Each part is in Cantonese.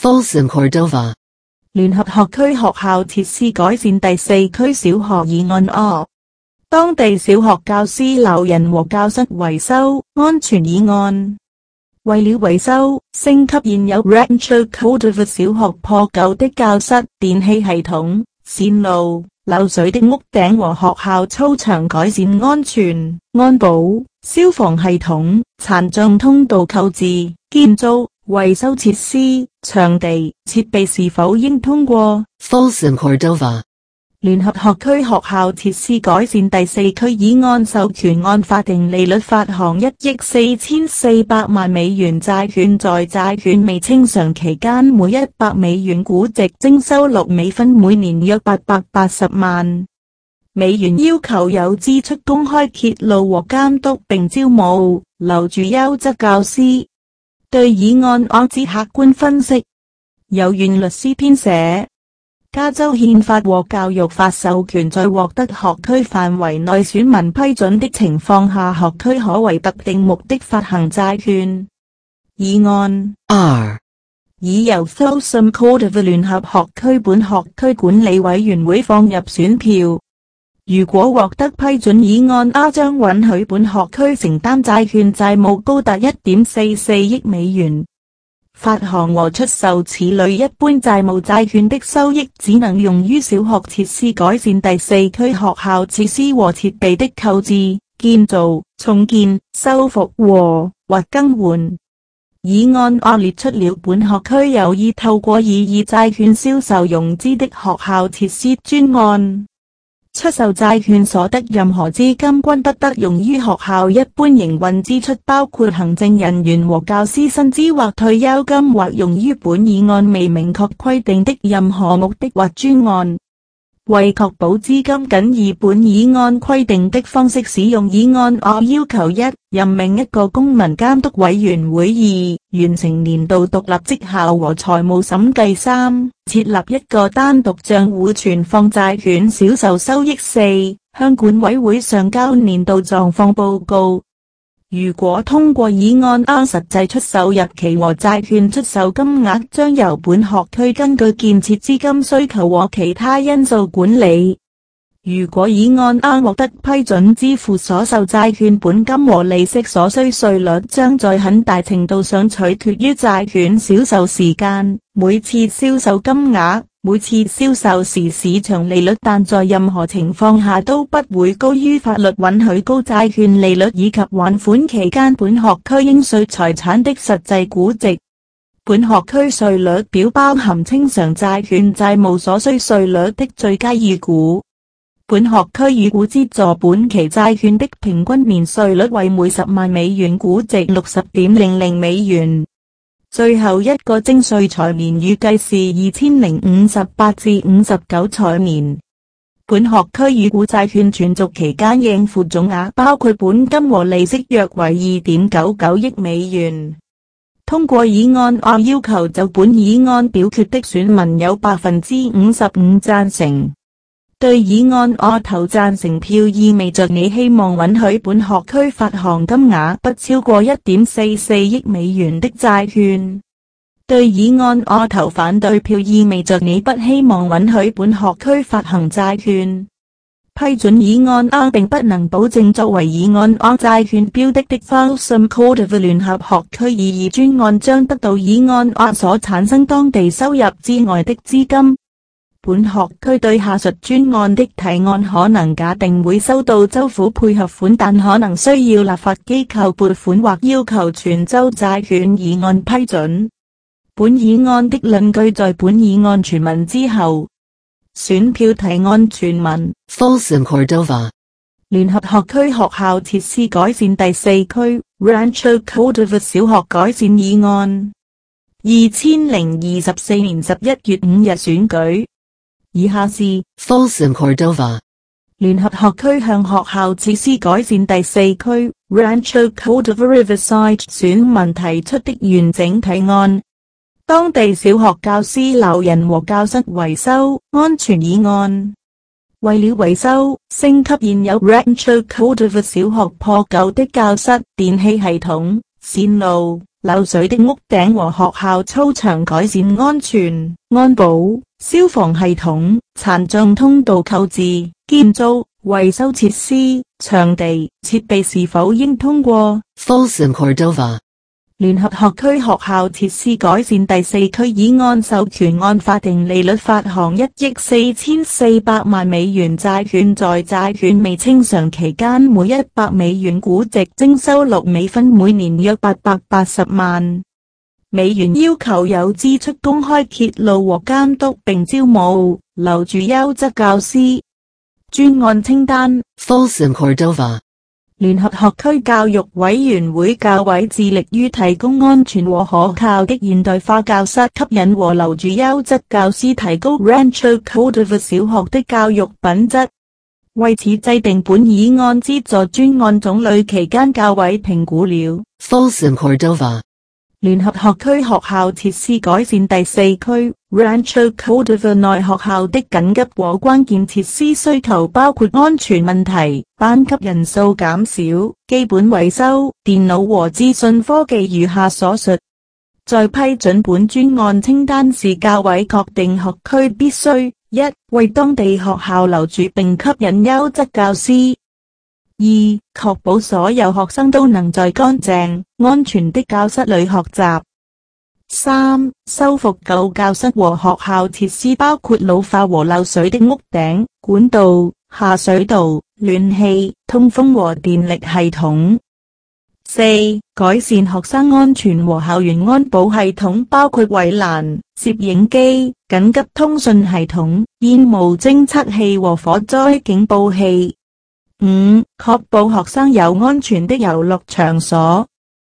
Folsom Cordova 聯合學區學校設施改善第4區小學議案 O。當地小學教師留人和教室維修安全議案。為了維修、升級現有 Rancho Cordova 小學破舊的教室、電氣系統、線路、漏水的屋頂和學校操場改善安全、安保、消防系統、殘障通道購置、建造、維修設施、場地、設備是否應通過 Folsom Cordova 聯合學區學校設施改善第4區議案授權按法定利率發行1億4400萬美元債券，在債券未清償期間每100美元估值徵收6美分，每年約880萬美元，要求有支出公開揭露和監督，並招募留住優質教師。對議案案之客觀分析，由原律師編寫。加州憲法和教育法授權在獲得學區範圍內選民批准的情況下，學區可為特定目的發行債券。議案 R 已由 Folsom Cordova 聯合學區本學區管理委員會放入選票。如果獲得批准，議案 R 將允許本學區承擔債券債務高達1.44億美元。發行和出售此類一般債務債券的收益只能用於小學設施改善第4區學校設施和設備的購置、建造、重建、修復或更換。議案列出了本學區有意透過擬議債券銷售融資的學校設施專案。出售債券所得任何資金均不得用於學校一般營運支出，包括行政人員和教師薪資或退休金，或用於本議案未明確規定的任何目的或專案。為確保資金僅以本議案規定的方式使用，議案要求1. 任命一個公民監督委員會；2. 完成年度獨立績效和財務審計； 3. 設立一個單獨賬戶存放債券銷售收益； 4. 向管委會上交年度狀況報告。如果通過議案，實際出售日期和債券出售金額將由本學區根據建設資金需求和其他因素管理。如果議案獲得批准，支付所售債券本金和利息所需稅率將在很大程度上取決於債券銷售時間、每次銷售金額、每次銷售時市場利率，但在任何情況下都不會高於法律允許高債券利率以及還款期間本學區應稅財產的實際估值。本學區稅率表包含清償債券債務所需稅率的最佳預估。本學區預估資助本期債券的平均年稅率為每10萬美元估值 60.00 美元。最後一個徵稅財年預計是2058至59財年。本學區預估債券存續期間應付總額包括本金和利息約為 2.99 億美元。通過議案要求就本議案表決的選民有 55% 贊成。對議案投贊成票意味着你希望允許本學區發行金額不超過 1.44 億美元的債券。對議案投反對票意味着你不希望允許本學區發行債券。批准議案並不能保證作為議案債券標的的 Folsom Cordova 聯合學區擬議專案將得到議案所產生當地收入之外的資金。本學區對下述專案的提案可能假定會收到州府配合款，但可能需要立法機構撥款或要求全州債券議案批准。本議案的論據在本議案全文之後。選票提案全文 Folsom Cordova 聯合學區學校設施改善第4區 Rancho Cordova 小學改善議案。2024年11月5日選舉。以下是 Folsom Cordova 聯合學區向學校設施改善第4區 Rancho Cordova Riverside 選民提出的完整提案。當地小學教師留人和教室維修安全議案。為了維修、升級現有 Rancho Cordova 小學破舊的教室、電氣系統、 線路、漏水的屋頂和學校操場改善安全、安保、消防系統、殘障通道購置、建造、維修設施、場地、設備是否應通過。 Folsom Cordova. 聯合學區學校設施改善第4區議案授權按法定利率發行1億4400萬美元債券，在債券未清償期間每100美元估值徵收6美分，每年約880萬美元，要求有支出公開揭露和監督，並招募、留住優質教師。專案清單。 Folsom Cordova. 聯合學區教育委員會教委致力於提供安全和可靠的現代化教室，吸引和留住優質教師，提高 Rancho Cordova 小學的教育品質。為此制定本議案資助專案種類期間，教委評估了 Folsom Cordova. 聯合學區學校設施改善第4區 Rancho Cordova 內學校的緊急和關鍵設施需求包括安全問題、班級人數減少、基本維修、電腦和資訊科技如下所述。在批准本專案清單時，教委確定學區必須1為當地學校留住並吸引優質教師；2確保所有學生都能在乾淨、安全的教室裏學習；3修復舊教室和學校設施，包括老化和漏水的屋頂、管道、下水道、暖氣、通風和電力系統；4改善學生安全和校園安保系統，包括圍欄、攝影機、緊急通訊系統、煙霧偵測器和火災警報器；5確保學生有安全的遊樂場所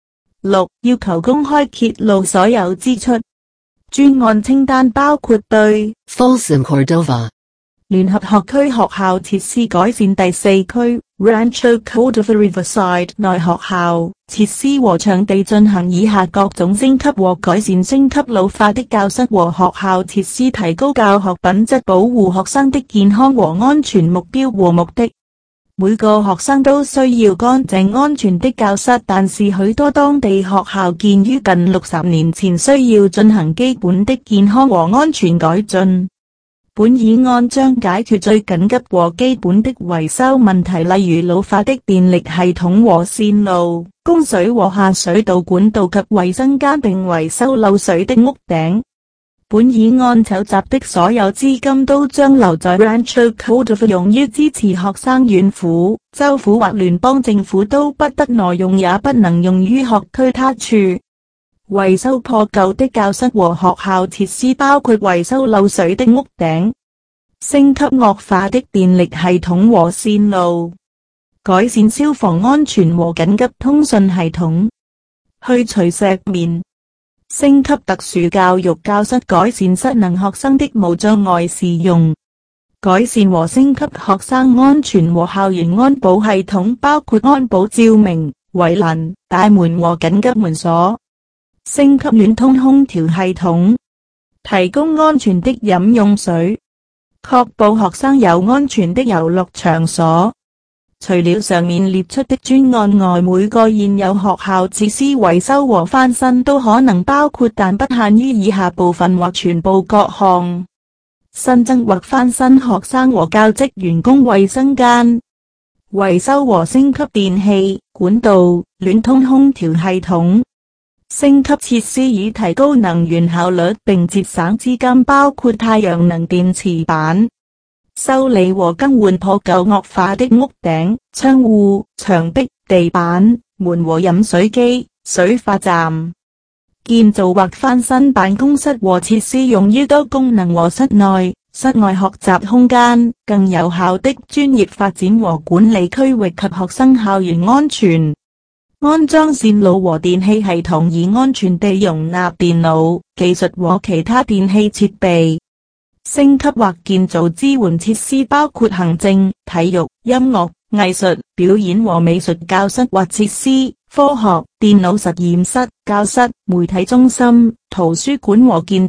；6要求公開揭露所有支出。專案清單包括對 Folsom Cordova. 聯合學區學校設施改善第4區 Rancho Cordova Riverside 內學校設施和場地進行以下各種升級和改善：升級老化的教室和學校設施，提高教學品質，保護學生的健康和安全。目標和目的：每個學生都需要乾淨安全的教室，但是許多當地學校建於近60年前，需要進行基本的健康和安全改進。本議案將解決最緊急和基本的維修問題，例如老化的電力系統和線路、供水和下水道管道及衛生間，並維修漏水的屋頂。本議案籌集的所有資金都將留在 Rancho Cordova， 用於支持學生。縣府、州府或聯邦政府都不得挪用，也不能用於學區他處。維修破舊的教室和學校設施，包括維修漏水的屋頂、升級惡化的電力系統和線路、改善消防安全和緊急通訊系統、去除石棉、升級特殊教育教室，改善失能學生的無障礙使用，改善和升級學生安全和校園安保系統，包括安保照明、圍欄、大門和緊急門鎖，升級暖通空調系統，提供安全的飲用水，確保學生有安全的遊樂場所。除了上面列出的專案外，每個現有學校設施維修和翻新都可能包括但不限於以下部分或全部各項：新增或翻新學生和教職員工衛生間，維修和升級電氣、管道、暖通空調系統，升級設施以提高能源效率並節省資金，包括太陽能電池板，修理和更換破舊惡化的屋頂、窗戶、牆壁、地板、門和飲水機、水化站，建造或翻新辦公室和設施用於多功能和室內、室外學習空間，更有效的專業發展和管理區域及學生校園安全。安裝線路和電氣系統，以安全地容納電腦、技術和其他電氣設備。升級或建造支援設施，包括行政、體育、音樂、藝術、表演和美術教室或設施，科學、電腦實驗室、教室、媒體中心、圖書館和建築、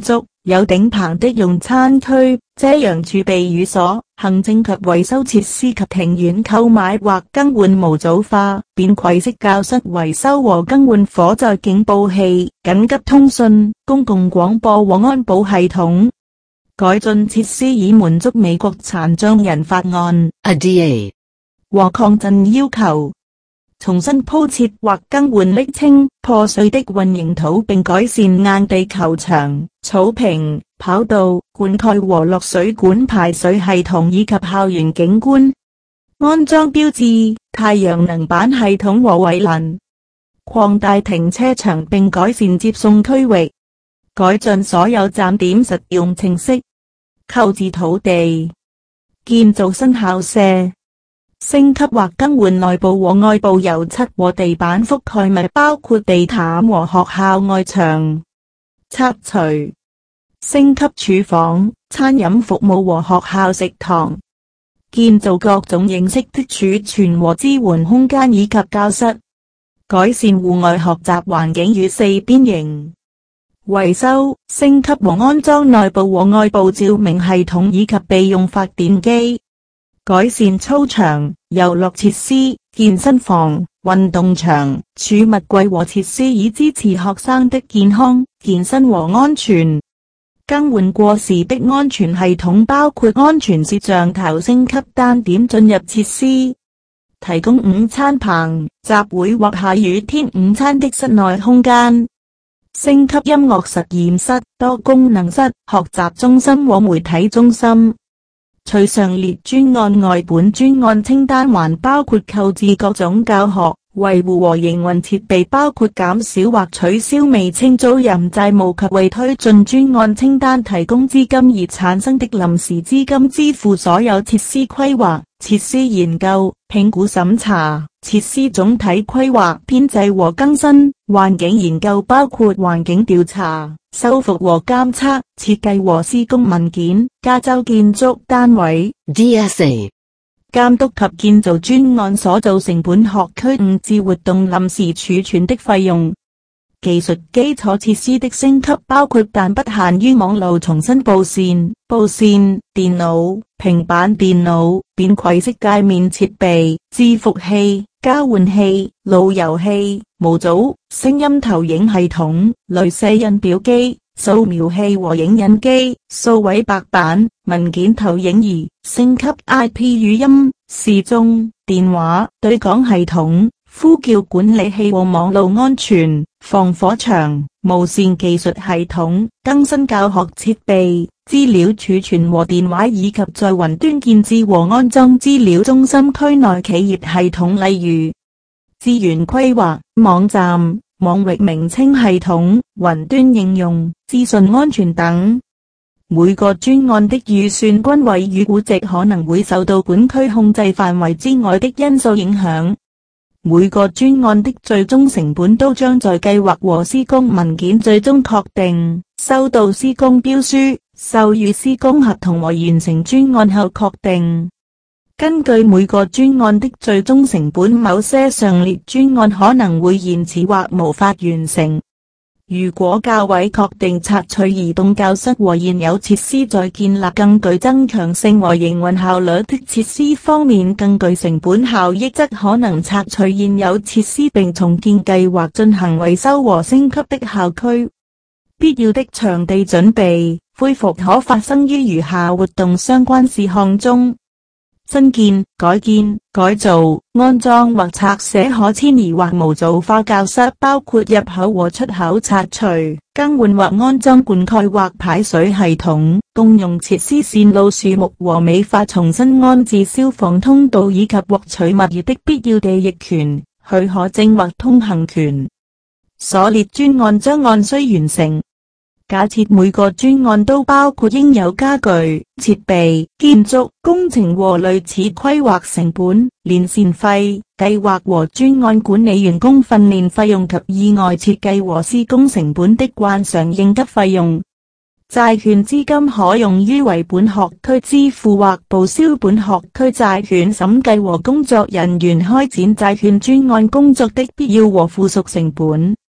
有頂棚的用餐區、遮陽儲備寓所、行政及維修設施及庭院購買或更換模組化、便攜式教室維修和更換火災警報器、緊急通訊、公共廣播和安保系統。改進設施以滿足美國殘障人法案 ADA 和抗震要求。重新鋪設或更換瀝青、破碎的混凝土並改善硬地球場、草坪、跑道、灌溉和落水管排水系統以及校園景觀。安裝標誌、太陽能板系統和圍欄。擴大停車場並改善接送區域。改進所有站點實用程式。購置土地。建造新校舍。升級或更換內部和外部油漆和地板覆蓋物，包括地毯和學校外牆。拆除。升級廚房、餐飲服務和學校食堂。建造各種形式的儲存和支援空間以及教室。改善戶外學習環境與四邊形。維修、升級和安裝內部和外部照明系統以及備用發電機。改善操場、遊樂設施、健身房、運動場、儲物櫃和設施以支持學生的健康、健身和安全。更換過時的安全系統，包括安全攝像頭，升級單點進入設施。提供午餐棚、集會或下雨天午餐的室內空間。升級音樂實驗室、多功能室、學習中心和媒體中心。除上列專案外，本專案清單還包括購置各種教學、維護和營運設備，包括減少或取消未清租賃債務及為推進專案清單提供資金而產生的臨時資金，支付所有設施規劃、設施研究、評估審查、設施總體規劃、編製和更新、環境研究，包括環境調查、修復和監測、設計和施工文件、加州建築單位 DSA 監督及建造專案所造成本學區誤置活動臨時儲存的費用。技術基礎設施的升級包括但不限於網路重新布線、電腦、平板電腦、便攜式界面設備、伺服器、交換器、路由器、模組、聲音投影系統、鐳射印表機、掃描器和影印機、數位白板、文件投影儀。升級 IP 語音、時鐘、電話、對講系統、呼叫管理器和網路安全、防火牆、無線技術系統。更新教學設備、資料儲存和電話，以及在雲端建置和安裝資料中心區內企業系統，例如資源規劃、網站、網域名稱系統、雲端應用、資訊安全等。每個專案的預算均位與估值可能會受到本區控制範圍之外的因素影響。每個專案的最終成本都將在計劃和施工文件最終確定，收到施工標書、授予施工合同和完成專案後確定。根據每個專案的最終成本，某些上列專案可能會延遲或無法完成。如果教委確定拆除移動教室和現有設施，在建立更具增強性和營運效率的設施方面更具成本效益，則可能拆除現有設施並重建計劃進行維修和升級的校區。必要的場地準備、恢復可發生於餘下活動相關事項中。新建、改建、改造、安裝或拆卸可遷移或模組化教室，包括入口和出口拆除、更換或安裝灌溉或排水系統、公用設施線路樹木和美化，重新安置消防通道，以及獲取物業的必要地役權、許可證或通行權。所列專案將按需完成。假設每個專案都包括應有家具、設備、建築、工程和類似規劃成本、年線費、計劃和專案管理員工訓練費用及意外設計和施工成本的慣常應急費用。債券資金可用於為本學區支付或報銷本學區債券審計和工作人員開展債券專案工作的必要和附屬成本。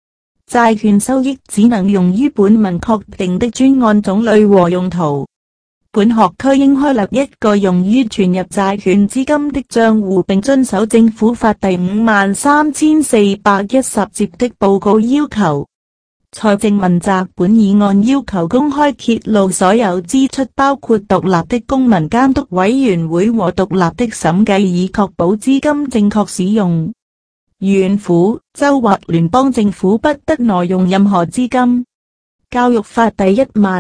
債券收益只能用於本文確定的專案種類和用途。本學區應開立一個用於存入債券資金的帳戶，並遵守政府法第53,410節的報告要求。財政問責本議案要求公開揭露所有支出，包括獨立的公民監督委員會和獨立的審計，以確保資金正確使用。縣府、州或聯邦政府不得挪用任何資金。教育法第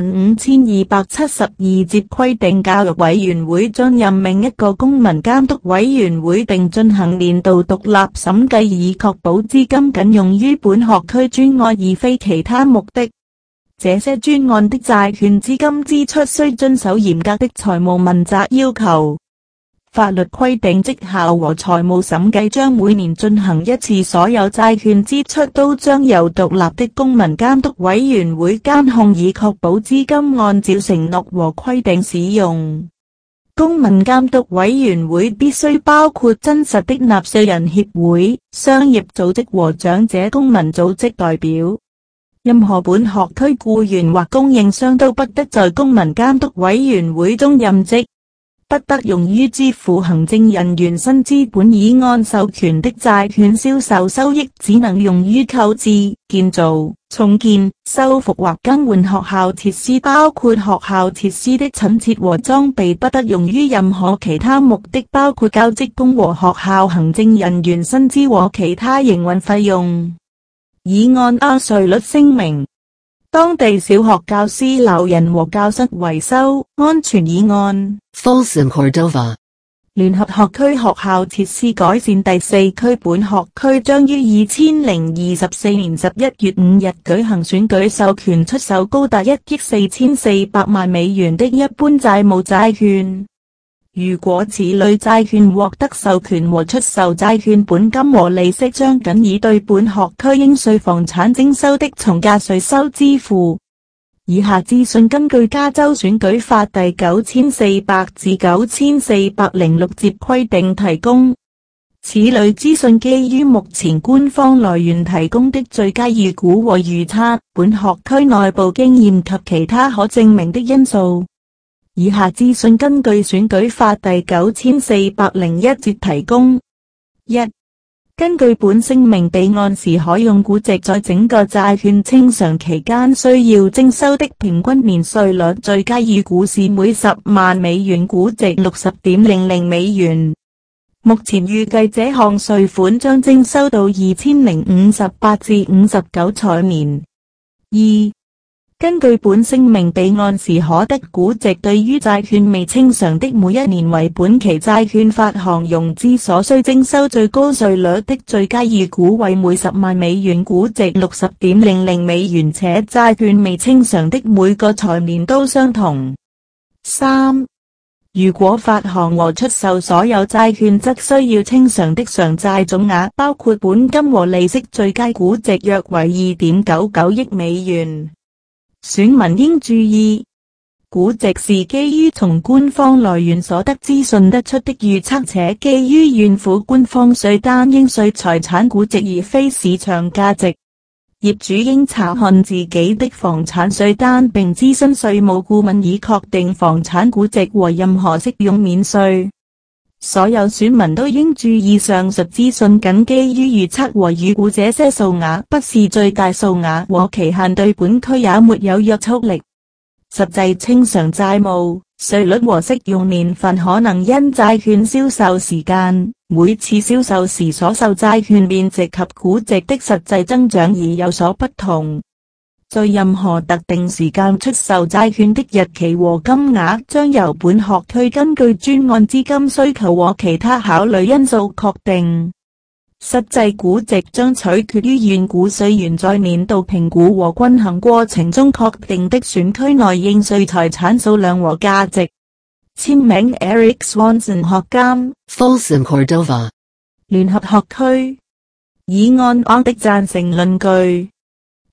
15,272節規定，教育委員會將任命一個公民監督委員會，並進行年度獨立審計，以確保資金僅用於本學區專案而非其他目的。這些專案的債券資金支出須遵守嚴格的財務問責要求。法律規定，績效和財務審計將每年進行一次，所有債券支出都將由獨立的公民監督委員會監控，以確保資金按照承諾和規定使用。公民監督委員會必須包括真實的納稅人協會、商業組織和長者公民組織代表。任何本學區僱員或供應商都不得在公民監督委員會中任職。不得用於支付行政人員薪資。本議案授權的債券銷售收益只能用於購置、建造、重建、修復或更換學校設施，包括學校設施的陳設和裝備，不得用於任何其他目的，包括教職工和學校行政人員薪資和其他營運費用。議案稅率聲明。當地小學教師留人和教室維修安全議案。 Folsom Cordova。 聯合學區學校設施改善第4區本學區將於2024年11月5日舉行選舉，授權出售高達1億4400萬美元的一般債務債券。如果此類債券獲得授權和出售，債券本金和利息將僅以對本學區應稅房產徵收的從價稅收支付。以下資訊根據加州選舉法第9400至9406節規定提供。此類資訊基於目前官方來源提供的最佳預估和預測，本學區內部經驗及其他可證明的因素。以下資訊根據選舉法第9401節提供。1. 根據本聲明，備案時可用估值在整個債券清償期間需要徵收的平均年稅率，最佳預估是每10萬美元估值 60.00 美元。目前預計這項稅款將徵收到2058至59財年。2. 根據本聲明，備案時可得估值對於債券未清償的每一年為本期債券發行融資所需徵收最高稅率的最佳預估為每10萬美元估值 60.00 美元，且債券未清償的每個財年都相同。3. 如果發行和出售所有債券，則需要清償的償債總額包括本金和利息，最佳估值約為 2.99 億美元。選民應注意，估值是基於從官方來源所得資訊得出的預測，且基於縣府官方稅單應稅財產估值而非市場價值。業主應查看自己的房產稅單，並諮詢稅務顧問以確定房產估值和任何適用免稅。所有選民都應注意，上述資訊僅基於預測和預估，這些數額不是最大數額和期限，對本區也沒有約束力。實際清償債務、稅率和適用年份可能因債券銷售時間、每次銷售時所售債券面值及估值的實際增長而有所不同。在任何特定時間出售債券的日期和金額將由本學區根據專案資金需求和其他考慮因素確定。實際估值將取決於縣估稅員在年度評估和均衡過程中確定的選區內應稅財產數量和價值。簽名 Eric Swanson 學監。 Folsom Cordova。 聯合學區。議案的贊成論據。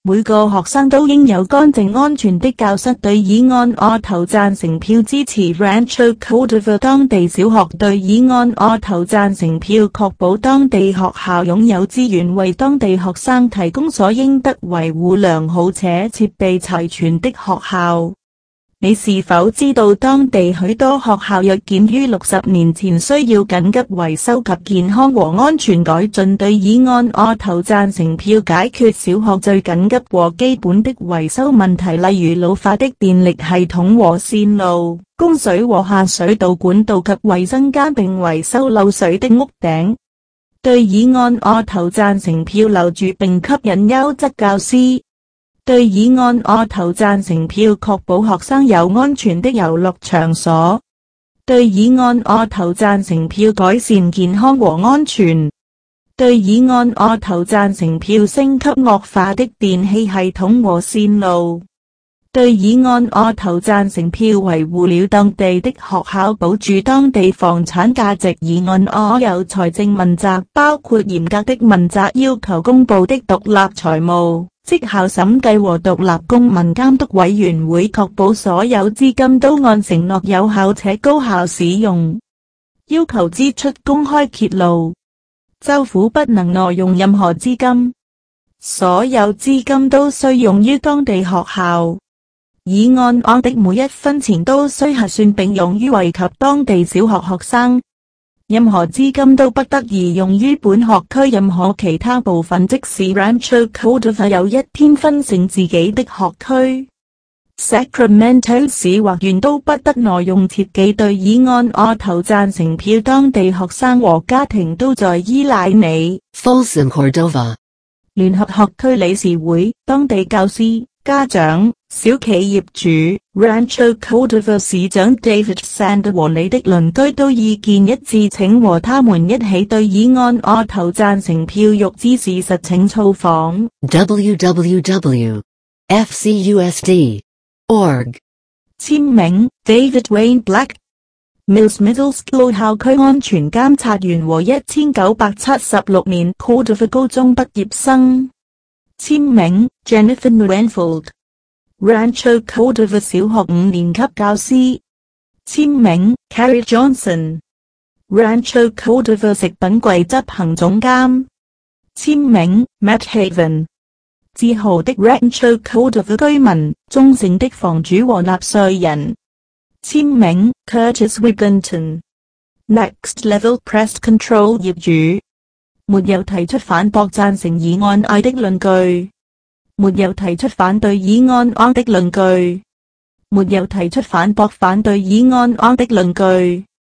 每個學生都應有乾淨安全的教室。對議案我投贊成票，支持 Rancho Cordova 當地小學。對議案我投贊成票，確保當地學校擁有資源，為當地學生提供所應得維護良好且設備齊全的學校。你是否知道當地許多學校約建於60年前，需要緊急維修及健康和安全改進？對議案我投贊成票，解決小學最緊急和基本的維修問題，例如老化的電力系統和線路、供水和下水道管道及衛生間，並維修漏水的屋頂。對議案我投贊成票，留住並吸引優質教師。對議案我投贊成票，確保學生有安全的遊樂場所。對議案我投贊成票，改善健康和安全。對議案我投贊成票，升級惡化的電氣系統和線路。對議案我投贊成票，維護了當地的學校，保住當地房產價值。議案我有財政問責，包括嚴格的問責要求、公布的獨立財務績效審計和獨立公民監督委員會，確保所有資金都按承諾有效且高效使用。要求支出公開揭露，州府不能挪用任何資金，所有資金都須用於當地學校。議案我的每一分錢都須核算並用於惠及當地小學學生。任何資金都不得宜用於本學區任何其他部分，即使 Rancho Cordova 有一天分成自己的學區。Sacramento 市或縣都不得挪用設計。對議案我投贊成票，當地學生和家庭都在依賴你。 Folsom Cordova 聯合學區理事會、當地教師、家長、小企業主、Rancho Cordova 市長 David Sand 和你的鄰居都意見一致，請和他們一起對議案我投贊成票。欲知事實請造訪 www.fcusd.org。 簽名 David Wayne Black Mills Middle School 校區安全監察員和1976年 Cordova 高中畢業生。簽名 Jennifer Nuenfeld Rancho Cordova 小學5年級教師。簽名 Carrie Johnson Rancho Cordova 食品櫃執行總監。簽名 Matt Haven 自豪的 Rancho Cordova 居民，忠誠的房主和納稅人。簽名 Curtis Wigginton Next Level Pest Control 業主。沒有提出反駁贊成議案I的論據。沒有提出反對議案I的論據。沒有提出反駁反對議案I的論據。